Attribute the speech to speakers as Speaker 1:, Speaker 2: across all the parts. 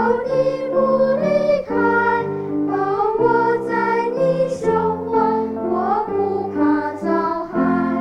Speaker 1: 你不离开，抱我在你胸怀，我不怕遭害。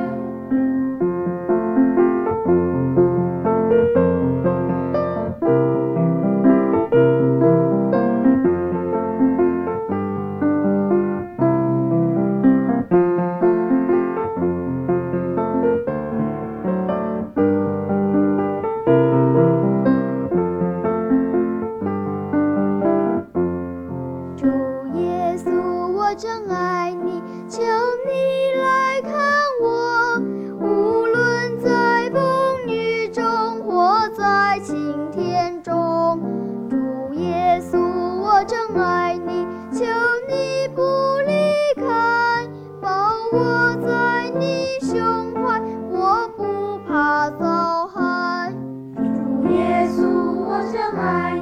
Speaker 1: 主耶稣，我真爱你，求你来看我，无论在风雨中或在晴天中。主耶稣，我真爱你，求你不离开，抱我在你胸怀，我不怕遭害。主耶稣，我真爱